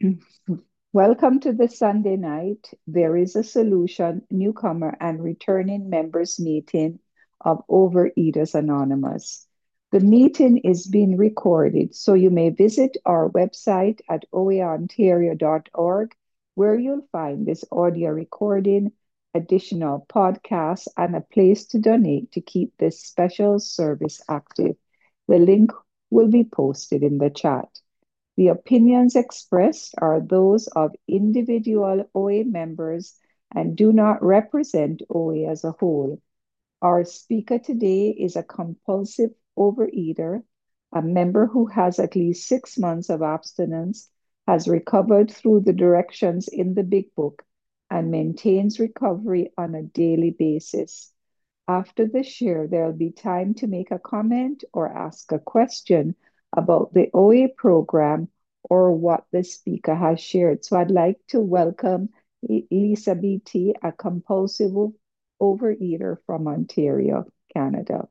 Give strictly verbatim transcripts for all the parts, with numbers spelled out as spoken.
Welcome to the Sunday night. There is a solution, newcomer and returning members meeting of Overeaters Anonymous. The meeting is being recorded, so you may visit our website at o a ontario dot org, where you'll find this audio recording, additional podcasts, and a place to donate to keep this special service active. The link will be posted in the chat. The opinions expressed are those of individual O A members and do not represent O A as a whole. Our speaker today is a compulsive overeater, a member who has at least six months of abstinence, has recovered through the directions in the Big Book, and maintains recovery on a daily basis. After the share, there'll be time to make a comment or ask a question about the O A program or what the speaker has shared. So I'd like to welcome Lisa B T, a compulsive overeater from Ontario, Canada.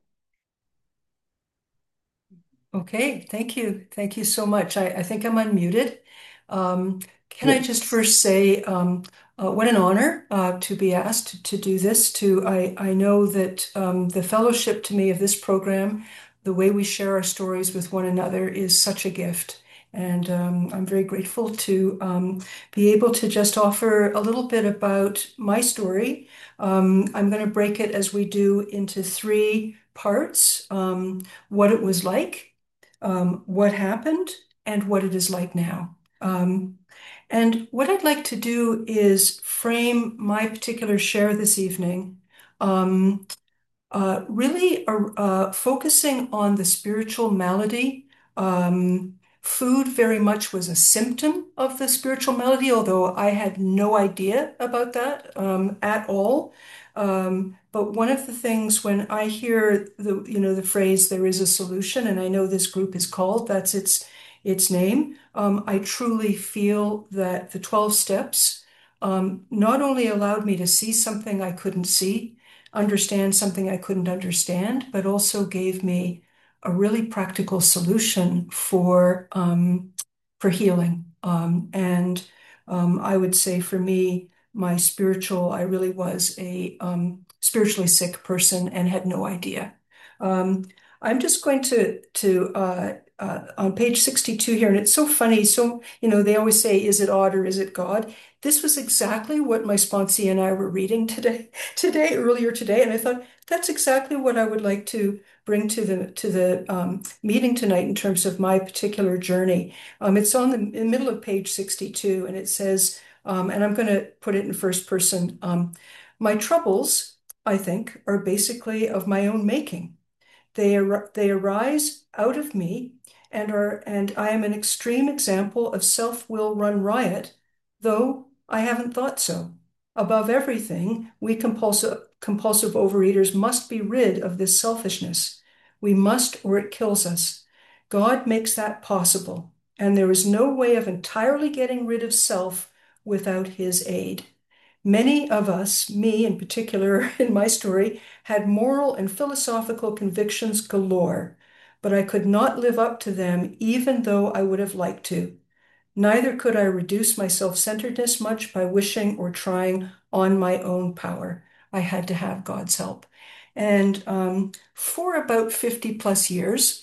Okay, thank you. Thank you so much. I, I think I'm unmuted. Um, can I just Yes. first say um, uh, what an honor uh, to be asked to do this. To I, I know that um, the fellowship to me of this program, the way we share our stories with one another, is such a gift. And um, I'm very grateful to um, be able to just offer a little bit about my story. Um, I'm going to break it as we do into three parts. Um, what it was like, um, what happened, and what it is like now. Um, and what I'd like to do is frame my particular share this evening, um, uh, really uh, uh, focusing on the spiritual malady. Um, food very much was a symptom of the spiritual malady, although I had no idea about that um, at all. Um, but one of the things when I hear the, you know, the phrase "there is a solution," and I know this group is called, that's its its name. Um, I truly feel that the twelve steps um, not only allowed me to see something I couldn't see, understand something I couldn't understand, but also gave me a really practical solution for um, for healing. Um, and um, I would say for me, my spiritual, I really was a um, spiritually sick person and had no idea. Um, I'm just going to to uh, uh, on page sixty-two here, and it's so funny. So, you know, they always say, "Is it odd or is it God?" This was exactly what my sponsee and I were reading today today, earlier today, and I thought that's exactly what I would like to bring to the to the um, meeting tonight in terms of my particular journey. Um, it's on the, in the middle of page sixty-two, and it says, um, and I'm going to put it in first person. Um, my troubles, I think, are basically of my own making. They ar they arise out of me, and are and I am an extreme example of self-will run riot, though I haven't thought so. Above everything, we compulsive compulsive overeaters must be rid of this selfishness. We must, or it kills us. God makes that possible, and there is no way of entirely getting rid of self without his aid. Many of us, me in particular in my story, had moral and philosophical convictions galore, but I could not live up to them even though I would have liked to. Neither could I reduce my self-centeredness much by wishing or trying on my own power. I had to have God's help. And um, for about fifty plus years,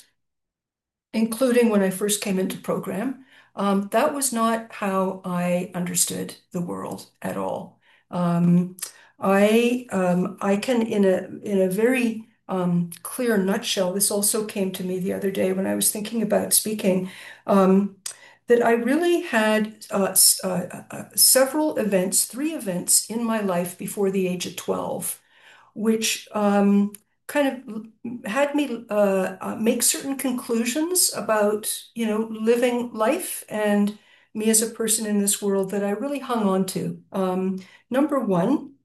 including when I first came into program, um, that was not how I understood the world at all. Um, I um, I can in a in a very um, clear nutshell. This also came to me the other day when I was thinking about speaking. Um, that I really had uh, s- uh, uh, several events, three events in my life before the age of twelve, which um, kind of had me uh, uh, make certain conclusions about, you know, living life and me as a person in this world that I really hung on to. Um, number one,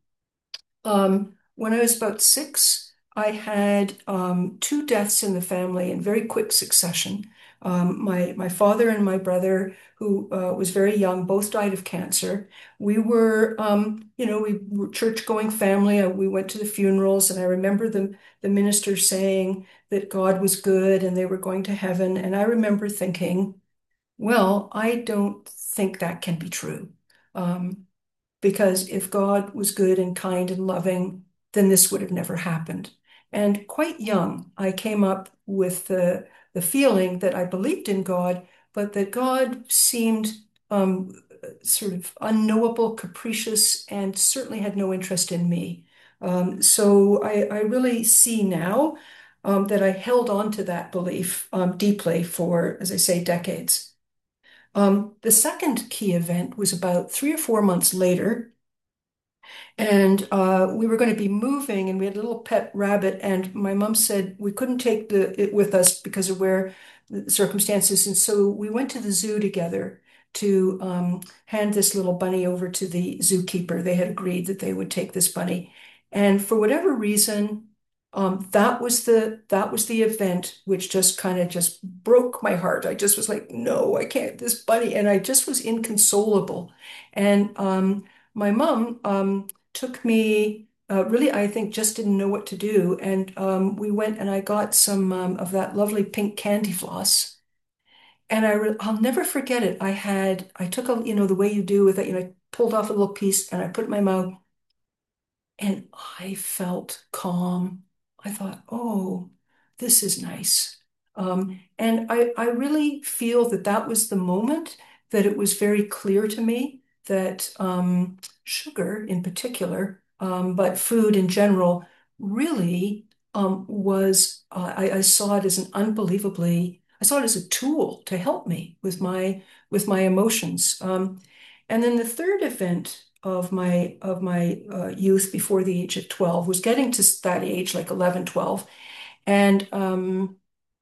um, when I was about six, I had um, two deaths in the family in very quick succession. Um, my my father and my brother, who uh, was very young, both died of cancer. We were, um, you know, we were church-going family. Uh, We went to the funerals, and I remember the the minister saying that God was good and they were going to heaven. And I remember thinking, well, I don't think that can be true. Um, because if God was good and kind and loving, then this would have never happened. And quite young, I came up with the, the feeling that I believed in God, but that God seemed um, sort of unknowable, capricious, and certainly had no interest in me. Um, so I, I really see now um, that I held on to that belief um, deeply for, as I say, decades. Um, the second key event was about three or four months later. And uh, we were going to be moving, and we had a little pet rabbit. And my mom said we couldn't take the it with us because of where the circumstances. And so we went to the zoo together to um, hand this little bunny over to the zookeeper. They had agreed that they would take this bunny, and for whatever reason, um, that was the that was the event which just kind of just broke my heart. I just was like, no, I can't. This bunny, and I just was inconsolable. And um, my mom. Um, took me uh, really, I think, just didn't know what to do. And um, we went and I got some um, of that lovely pink candy floss. And I re I'll never forget it. I had, I took a, you know, the way you do with it, you know, I pulled off a little piece and I put it in my mouth and I felt calm. I thought, oh, this is nice. Um, and I, I really feel that that was the moment that it was very clear to me that um, sugar in particular, um, but food in general, really um, was, uh, I, I saw it as an unbelievably, I saw it as a tool to help me with my with my emotions. Um, and then the third event of my of my uh, youth before the age of twelve was getting to that age, like eleven, twelve, and um,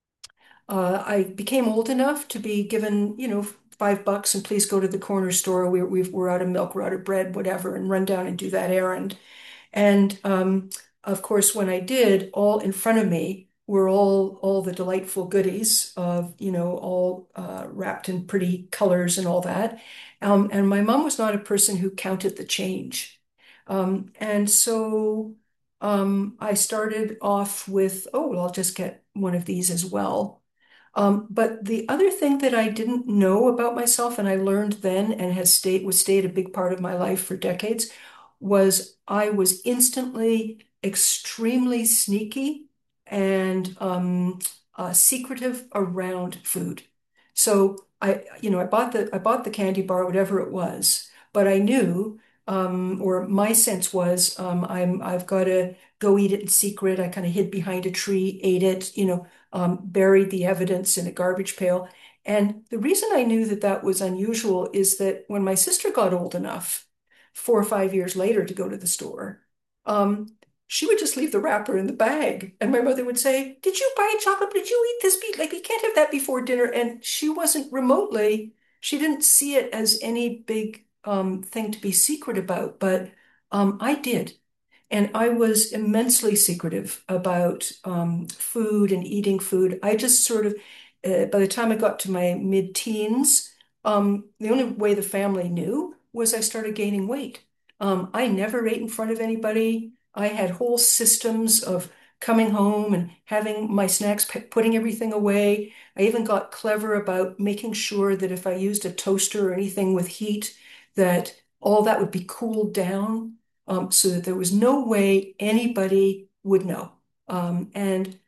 uh, I became old enough to be given, you know, five bucks and please go to the corner store. We, we, we're out of milk, we're out of bread, whatever, and run down and do that errand. And um, of course, when I did, all in front of me were all all the delightful goodies of, you know, all uh, wrapped in pretty colors and all that. Um, and my mom was not a person who counted the change. Um, and so um, I started off with, oh, well, I'll just get one of these as well. Um, but the other thing that I didn't know about myself, and I learned then and has stayed was stayed a big part of my life for decades, was I was instantly extremely sneaky and um, uh, secretive around food. So I, you know, I bought the I bought the candy bar, whatever it was, but I knew, um, or my sense was, um, I'm I've got to go eat it in secret. I kind of hid behind a tree, ate it, you know, um, buried the evidence in a garbage pail. And the reason I knew that that was unusual is that when my sister got old enough, four or five years later, to go to the store, um, she would just leave the wrapper in the bag. And my mother would say, did you buy a chocolate? Did you eat this? Be like, you can't have that before dinner. And she wasn't remotely, she didn't see it as any big um, thing to be secret about, but um, I did. And I was immensely secretive about um, food and eating food. I just sort of, uh, by the time I got to my mid-teens, um, the only way the family knew was I started gaining weight. Um, I never ate in front of anybody. I had whole systems of coming home and having my snacks, putting everything away. I even got clever about making sure that if I used a toaster or anything with heat, that all that would be cooled down um, so that there was no way anybody would know. Um, and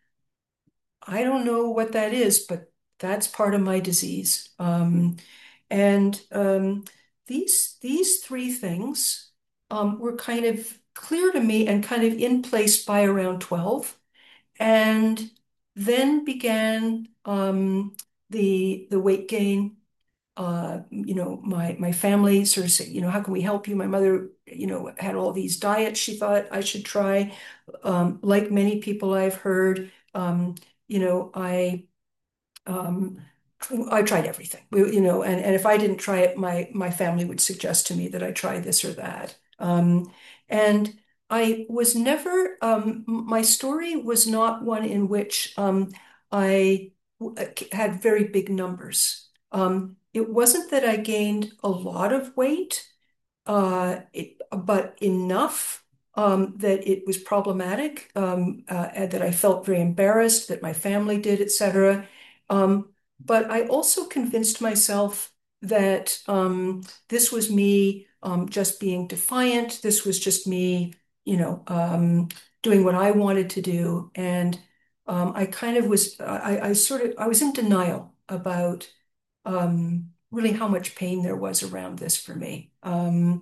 I don't know what that is, but that's part of my disease. Um, and um, these these three things um, were kind of clear to me and kind of in place by around twelve. And then began um, the the weight gain. Uh, you know, my my family sort of said, you know, how can we help you? My mother, you know, had all these diets she thought I should try. Um, like many people I've heard, um, you know, I um, I tried everything, you know, and, and if I didn't try it, my my family would suggest to me that I try this or that. Um, and I was never, um, my story was not one in which um, I had very big numbers. Um, it wasn't that I gained a lot of weight, uh, it, but enough um, that it was problematic, um, uh, and that I felt very embarrassed, that my family did, et cetera. Um, but I also convinced myself that um, this was me um, just being defiant. This was just me, you know, um, doing what I wanted to do. And um, I kind of was, I, I sort of, I was in denial about um, really how much pain there was around this for me. Um,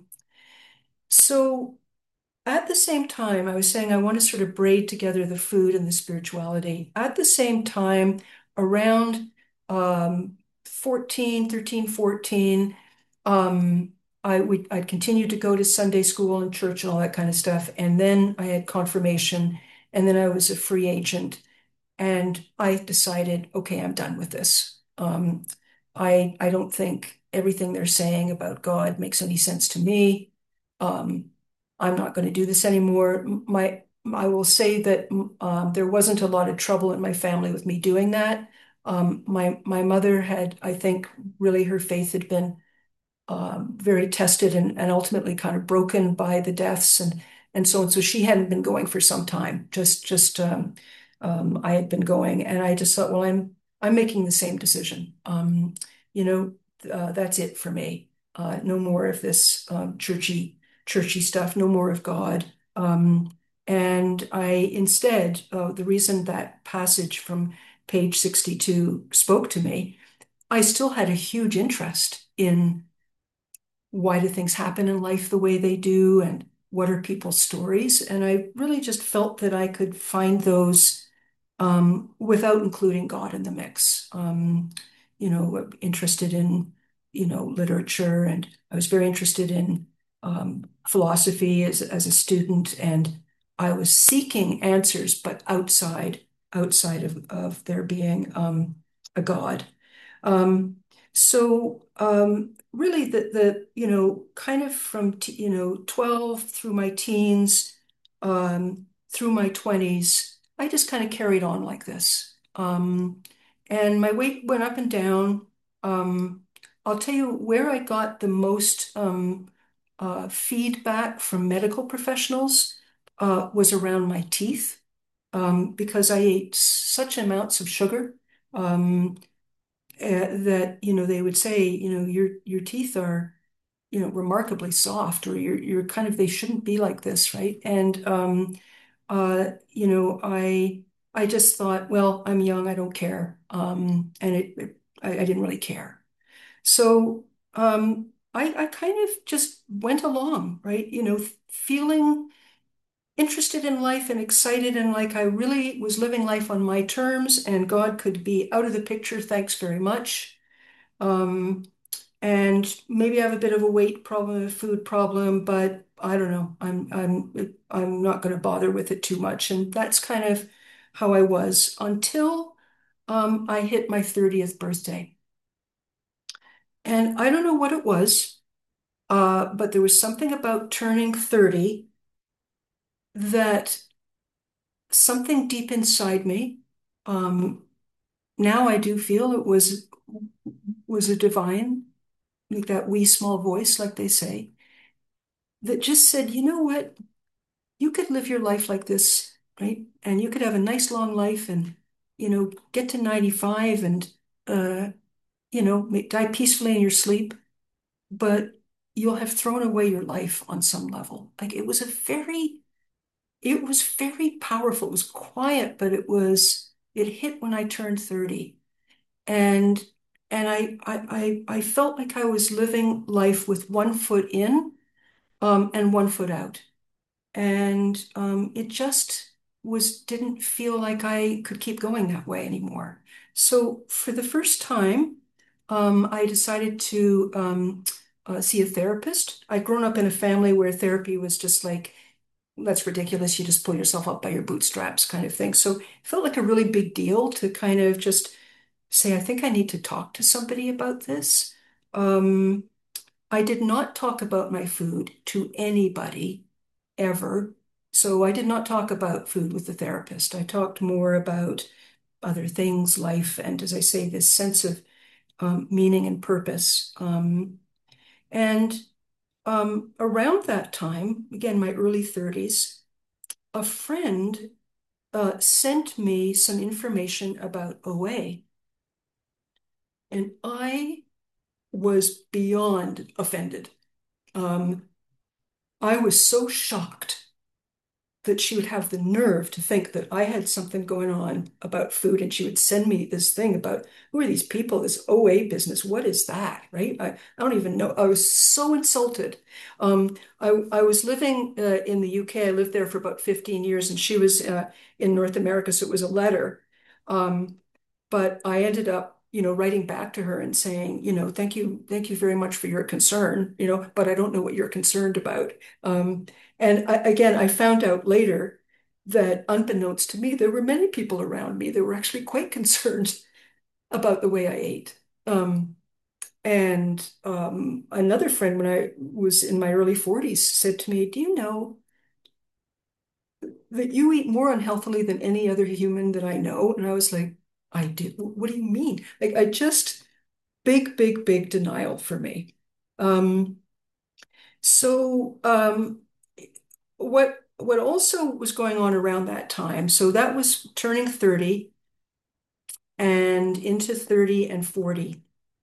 so at the same time, I was saying I want to sort of braid together the food and the spirituality. At the same time, around um, fourteen, thirteen, fourteen, um, I would I'd continued to go to Sunday school and church and all that kind of stuff. And then I had confirmation, and then I was a free agent. And I decided, okay, I'm done with this. Um, I I don't think everything they're saying about God makes any sense to me. Um, I'm not going to do this anymore. My I will say that um, there wasn't a lot of trouble in my family with me doing that. Um, my my mother had, I think, really her faith had been um, very tested and, and ultimately kind of broken by the deaths and and so on. So she hadn't been going for some time. Just just um, um, I had been going, and I just thought, well, I'm I'm making the same decision. Um, you know, uh, that's it for me. Uh, no more of this um, churchy churchy stuff. No more of God. Um, and I instead, uh, the reason that passage from page sixty-two spoke to me, I still had a huge interest in why do things happen in life the way they do and what are people's stories. And I really just felt that I could find those um, without including God in the mix. Um, you know, interested in, you know, literature, and I was very interested in um, philosophy as, as a student, and I was seeking answers, but outside outside of, of there being um, a God. Um, so um, really the the you know kind of from t you know twelve through my teens, um, through my twenties, I just kind of carried on like this. Um, and my weight went up and down. Um, I'll tell you where I got the most um, uh, feedback from medical professionals uh, was around my teeth, um, because I ate such amounts of sugar. Um, uh, that you know they would say, you know, your your teeth are, you know, remarkably soft, or you're you're kind of, they shouldn't be like this, right? And um uh you know I I just thought, well, I'm young, I don't care. Um and it, it I, I didn't really care. So um I I kind of just went along, right? You know, feeling interested in life and excited, and like I really was living life on my terms, and God could be out of the picture, thanks very much. Um, and maybe I have a bit of a weight problem, a food problem, but I don't know. I'm I'm I'm not going to bother with it too much. And that's kind of how I was until um, I hit my thirtieth birthday. And I don't know what it was, uh, but there was something about turning thirty that something deep inside me. Um, Now I do feel it was was a divine, like that wee small voice, like they say, that just said, you know what? You could live your life like this, right? And you could have a nice long life and, you know, get to ninety-five and, uh, you know, die peacefully in your sleep, but you'll have thrown away your life on some level. Like it was a very, it was very powerful. It was quiet, but it was, it hit when I turned thirty. And and I I I I felt like I was living life with one foot in, um, and one foot out. And um, it just was didn't feel like I could keep going that way anymore. So for the first time, um, I decided to um, uh, see a therapist. I'd grown up in a family where therapy was just like, that's ridiculous. You just pull yourself up by your bootstraps kind of thing. So it felt like a really big deal to kind of just say, I think I need to talk to somebody about this. Um, I did not talk about my food to anybody ever. So I did not talk about food with the therapist. I talked more about other things, life, and as I say, this sense of um, meaning and purpose. Um, and um, around that time, again, my early thirties, a friend uh, sent me some information about O A. And I was beyond offended. Um, I was so shocked that she would have the nerve to think that I had something going on about food, and she would send me this thing about who are these people, this O A business, what is that, right? I, I don't even know. I was so insulted. Um, I, I was living uh, in the U K. I lived there for about fifteen years, and she was uh, in North America, so it was a letter. Um, but I ended up, you know, writing back to her and saying, you know, thank you, thank you very much for your concern, you know, but I don't know what you're concerned about. Um, and I, again, I found out later that unbeknownst to me, there were many people around me that were actually quite concerned about the way I ate. Um, and um, another friend, when I was in my early forties, said to me, do you know that you eat more unhealthily than any other human that I know? And I was like, I do. What do you mean? Like, I just, big, big, big denial for me. Um, so, um, what what also was going on around that time, so that was turning thirty and into thirty and forty.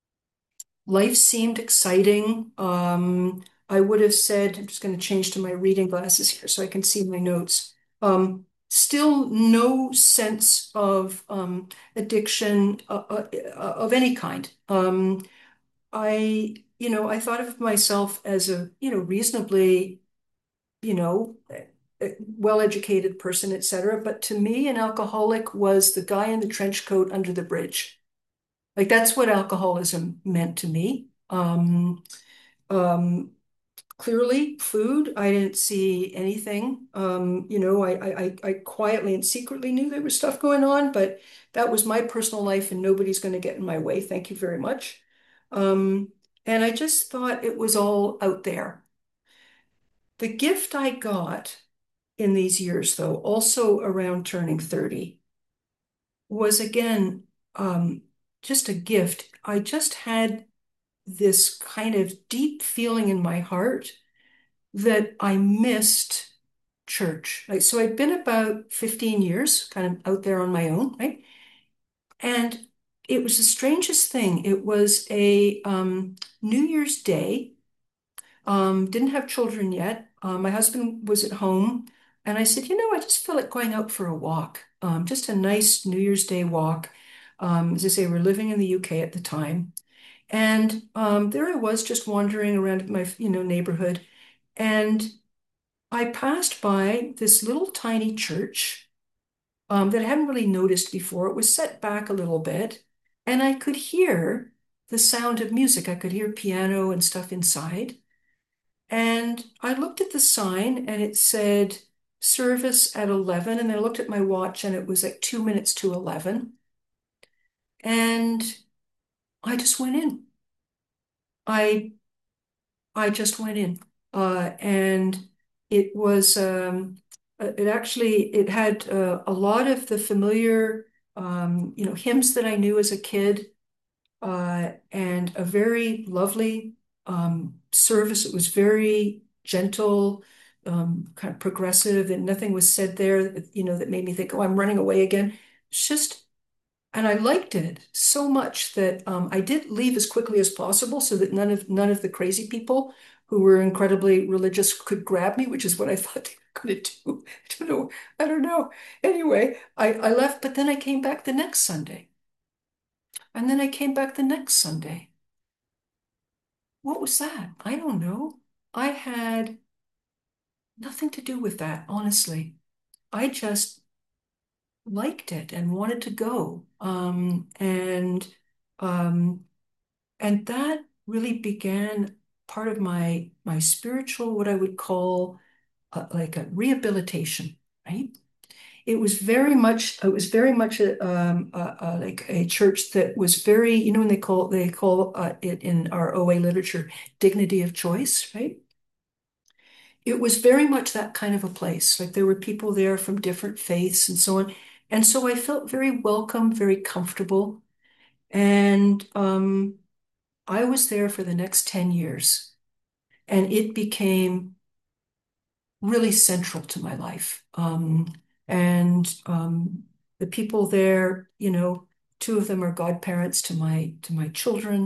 Life seemed exciting. Um, I would have said, I'm just going to change to my reading glasses here so I can see my notes. Um, still no sense of um, addiction uh, uh, of any kind. Um, I, you know, I thought of myself as a, you know, reasonably, you know, well-educated person, et cetera. But to me, an alcoholic was the guy in the trench coat under the bridge. Like that's what alcoholism meant to me. Um, um, Clearly, food, I didn't see anything. Um, you know, I, I, I quietly and secretly knew there was stuff going on, but that was my personal life and nobody's going to get in my way. Thank you very much. Um, and I just thought it was all out there. The gift I got in these years, though, also around turning thirty, was again um, just a gift. I just had this kind of deep feeling in my heart that I missed church. Like, so I'd been about fifteen years kind of out there on my own, right? And it was the strangest thing. It was a um, New Year's Day. Um, didn't have children yet. Uh, my husband was at home, and I said, you know, I just feel like going out for a walk, um, just a nice New Year's Day walk. Um, as I say, we're living in the U K at the time, and um, there I was, just wandering around my, you know, neighborhood, and I passed by this little tiny church um, that I hadn't really noticed before. It was set back a little bit, and I could hear the sound of music. I could hear piano and stuff inside. And I looked at the sign and it said service at eleven. And I looked at my watch and it was like two minutes to eleven. And I just went in. I I just went in. Uh, and it was um, uh, it actually it had uh, a lot of the familiar um, you know, hymns that I knew as a kid, uh, and a very lovely um, service. It was very gentle, um, kind of progressive, and nothing was said there that, you know, that made me think, oh, I'm running away again. It's just, and I liked it so much that um, I did leave as quickly as possible so that none of none of the crazy people who were incredibly religious could grab me, which is what I thought they were going to do. I don't know. I don't know. Anyway, I, I left, but then I came back the next Sunday. And then I came back the next Sunday. What was that? I don't know. I had nothing to do with that, honestly. I just liked it and wanted to go. Um, and um, and that really began part of my my spiritual, what I would call uh, like a rehabilitation, right? It was very much, it was very much a, um, a, a, like a church that was very, you know, when they call they call uh, it in our O A literature, dignity of choice, right? It was very much that kind of a place. Like there were people there from different faiths and so on. And so I felt very welcome, very comfortable. And um, I was there for the next ten years. And it became really central to my life. Um, and um, the people there, you know, two of them are godparents to my to my children.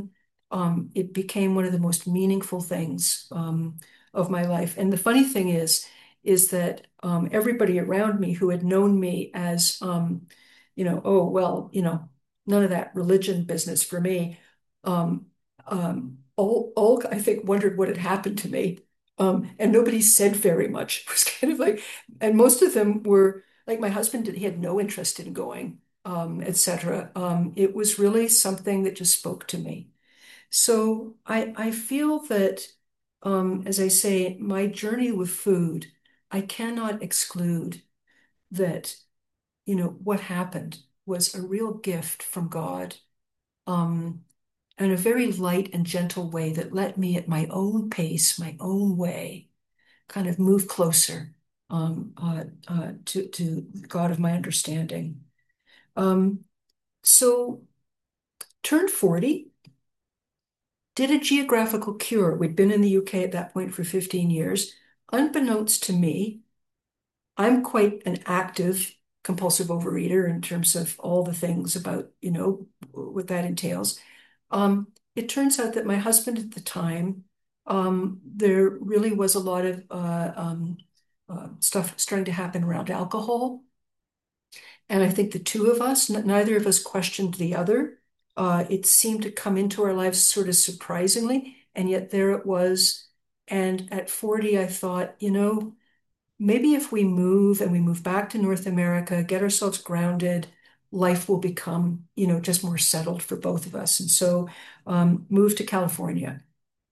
um, it became one of the most meaningful things um, of my life. And the funny thing is, is that um, everybody around me who had known me as, um, you know, oh, well, you know, none of that religion business for me. Um, um, all, all I think wondered what had happened to me. Um, and nobody said very much. It was kind of like, and most of them were like my husband did, he had no interest in going, um, et cetera. Um, it was really something that just spoke to me. So I I feel that, um, as I say, my journey with food, I cannot exclude that, you know, what happened was a real gift from God, um, in a very light and gentle way that let me at my own pace, my own way, kind of move closer, um, uh, uh, to to the God of my understanding. Um, so turned forty. Did a geographical cure. We'd been in the U K at that point for fifteen years. Unbeknownst to me, I'm quite an active compulsive overeater in terms of all the things about, you know, what that entails. Um, it turns out that my husband at the time, um, there really was a lot of uh, um, uh, stuff starting to happen around alcohol. And I think the two of us, n- neither of us questioned the other. Uh, it seemed to come into our lives sort of surprisingly, and yet there it was. And at forty, I thought, you know, maybe if we move and we move back to North America, get ourselves grounded, life will become, you know, just more settled for both of us. And so, um, moved to California.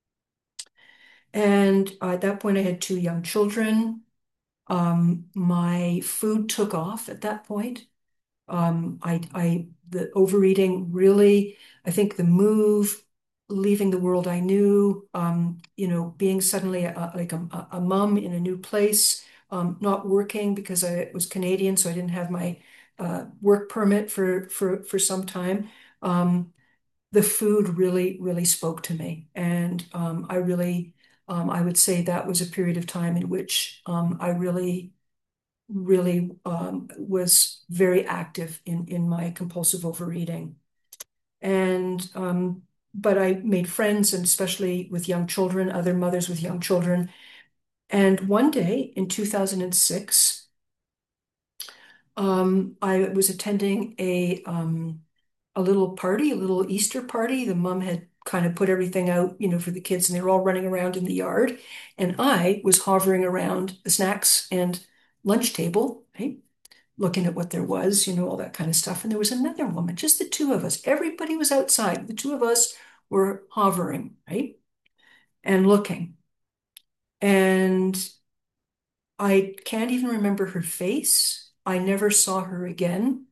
And uh, at that point, I had two young children. Um, my food took off at that point. Um, I, I, the overeating really, I think the move, leaving the world I knew, um, you know, being suddenly a, like a, a mom in a new place, um, not working because I was Canadian, so I didn't have my uh, work permit for for for some time. Um, the food really, really spoke to me, and um, I really, um, I would say that was a period of time in which um, I really really um, was very active in in my compulsive overeating. And um, but I made friends, and especially with young children, other mothers with young children. And one day in two thousand six, um, I was attending a um, a little party, a little Easter party. The mom had kind of put everything out, you know, for the kids, and they were all running around in the yard. And I was hovering around the snacks and lunch table, right? Looking at what there was, you know, all that kind of stuff. And there was another woman, just the two of us. Everybody was outside. The two of us were hovering, right? And looking. And I can't even remember her face. I never saw her again.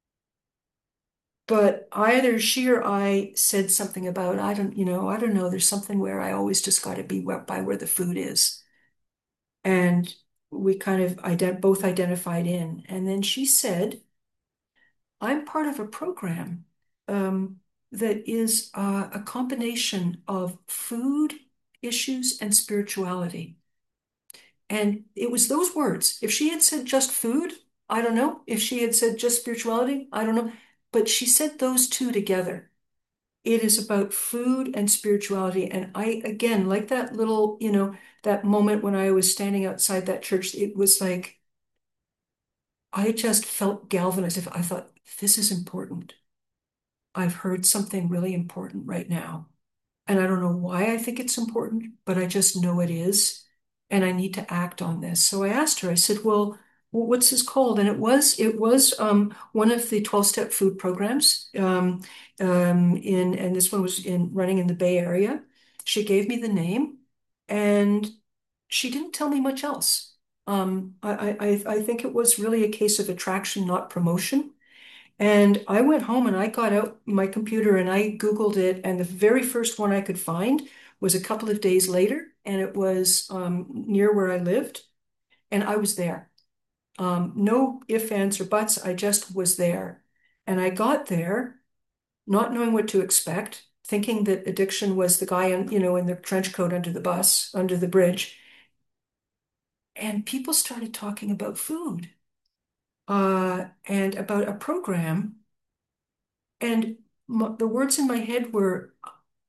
But either she or I said something about, I don't, you know, I don't know. There's something where I always just got to be by where the food is. And we kind of ident both identified in. And then she said, I'm part of a program um, that is uh, a combination of food issues and spirituality. And it was those words. If she had said just food, I don't know. If she had said just spirituality, I don't know. But she said those two together. It is about food and spirituality. And I, again, like that little, you know, that moment when I was standing outside that church, it was like, I just felt galvanized. If I thought, this is important. I've heard something really important right now. And I don't know why I think it's important, but I just know it is. And I need to act on this. So I asked her, I said, well, what's this called? And it was, it was um, one of the twelve-step food programs um, um, in, and this one was in running in the Bay Area. She gave me the name and she didn't tell me much else. Um, I, I, I think it was really a case of attraction, not promotion. And I went home and I got out my computer and I Googled it. And the very first one I could find was a couple of days later. And it was um, near where I lived. And I was there. Um, no ifs, ands, or buts. I just was there. And I got there not knowing what to expect, thinking that addiction was the guy in, you know, in the trench coat under the bus, under the bridge. And people started talking about food uh, and about a program. And m the words in my head were,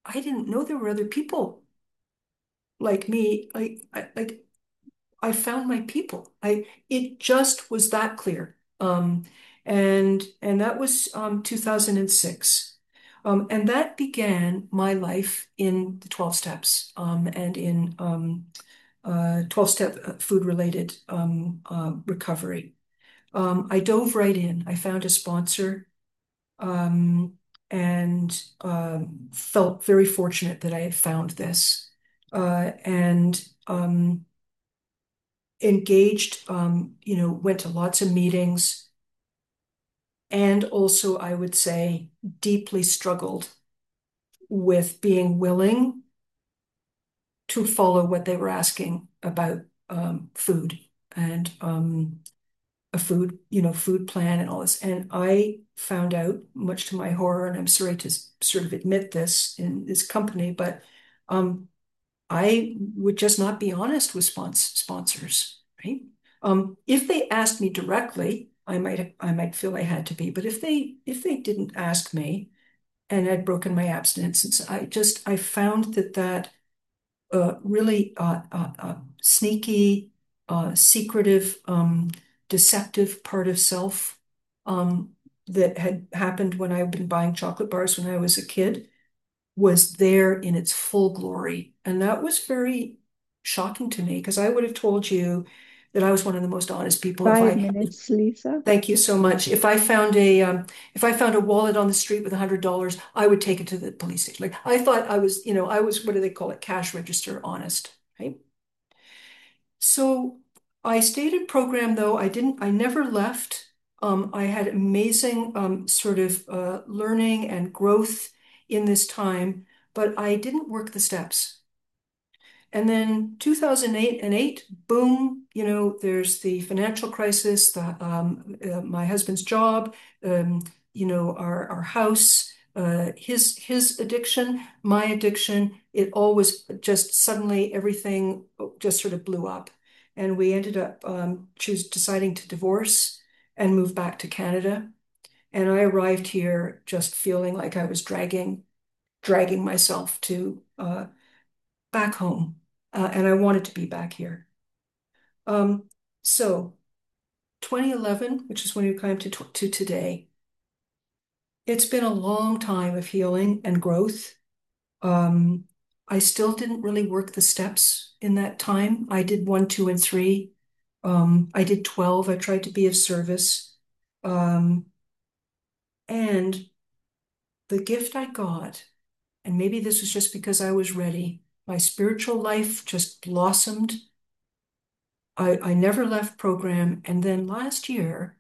I didn't know there were other people like me. I, I like I found my people. I it just was that clear. Um, and and that was um, two thousand six. Um, and that began my life in the twelve steps um, and in um, uh, twelve step food related um, uh, recovery. Um, I dove right in. I found a sponsor um, and um, felt very fortunate that I had found this. Uh, and um, engaged, um, you know, went to lots of meetings, and also, I would say, deeply struggled with being willing to follow what they were asking about um, food and um, a food, you know, food plan and all this. And I found out, much to my horror, and I'm sorry to sort of admit this in this company, but um, I would just not be honest with spons sponsors, right? Um, if they asked me directly, I might I might feel I had to be, but if they if they didn't ask me and I'd broken my abstinence, and so I just I found that that uh, really uh, uh, uh, sneaky, uh, secretive, um, deceptive part of self um, that had happened when I've been buying chocolate bars when I was a kid was there in its full glory. And that was very shocking to me because I would have told you that I was one of the most honest people. If Five I, minutes, Lisa. thank you so much. If I found a, um, if I found a wallet on the street with a hundred dollars, I would take it to the police station. Like I thought I was, you know, I was, what do they call it? Cash register honest, right? So I stayed in program though. I didn't, I never left. Um, I had amazing um, sort of uh, learning and growth in this time, but I didn't work the steps. And then two thousand eight and eight, boom, you know, there's the financial crisis, the um, uh, my husband's job, um, you know, our our house, uh, his his addiction, my addiction. It all was just suddenly everything just sort of blew up, and we ended up um, choose deciding to divorce and move back to Canada. And I arrived here just feeling like I was dragging dragging myself to uh, back home, uh, and I wanted to be back here. Um, so twenty eleven, which is when we came to, to today, it's been a long time of healing and growth. Um, I still didn't really work the steps in that time. I did one, two, and three. Um, I did twelve. I tried to be of service. Um, and the gift I got, and maybe this was just because I was ready, my spiritual life just blossomed. I, I never left program. And then last year,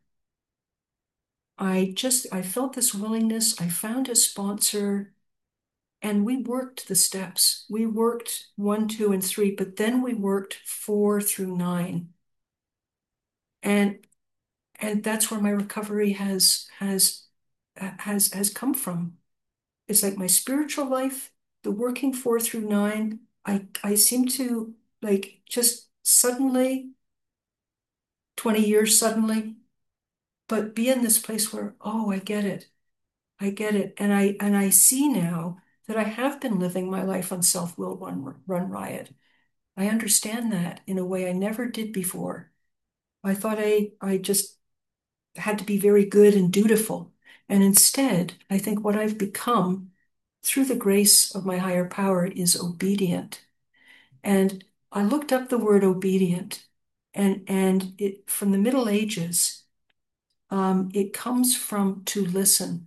I just, I felt this willingness. I found a sponsor and we worked the steps. We worked one, two, and three, but then we worked four through nine. And and that's where my recovery has has has has come from. It's like my spiritual life, the working four through nine, I I seem to like just suddenly, twenty years suddenly, but be in this place where, oh, I get it. I get it. And I and I see now that I have been living my life on self-will run run riot. I understand that in a way I never did before. I thought I I just had to be very good and dutiful. And instead, I think what I've become through the grace of my higher power is obedient. And I looked up the word obedient, and and it from the Middle Ages, um, it comes from to listen.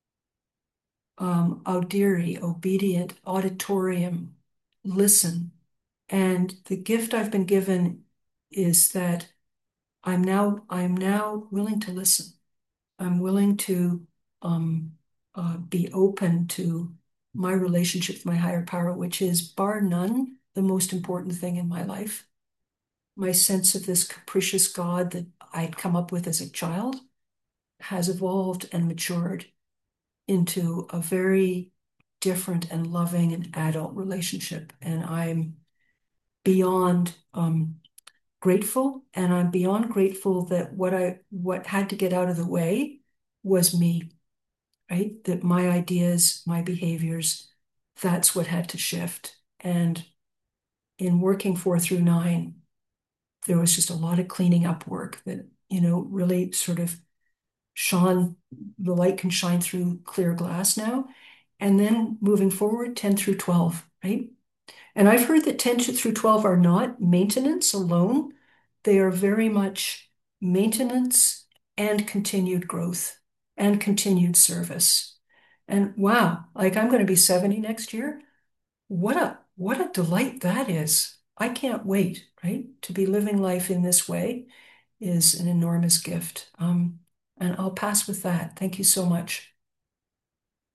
Um, audiri, obedient, auditorium, listen. And the gift I've been given is that I'm now I'm now willing to listen. I'm willing to um, uh, be open to my relationship with my higher power, which is bar none the most important thing in my life. My sense of this capricious God that I'd come up with as a child has evolved and matured into a very different and loving and adult relationship. And I'm beyond um, grateful, and I'm beyond grateful that what I what had to get out of the way was me, right? That my ideas, my behaviors, that's what had to shift. And in working four through nine, there was just a lot of cleaning up work that, you know, really sort of shone, the light can shine through clear glass now. And then moving forward, ten through twelve, right? And I've heard that ten through twelve are not maintenance alone. They are very much maintenance and continued growth and continued service. And wow, like I'm going to be seventy next year. What a what a delight that is. I can't wait, right? To be living life in this way is an enormous gift. Um, and I'll pass with that. Thank you so much.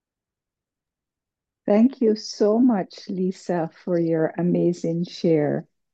Thank you so much, Lisa, for your amazing share.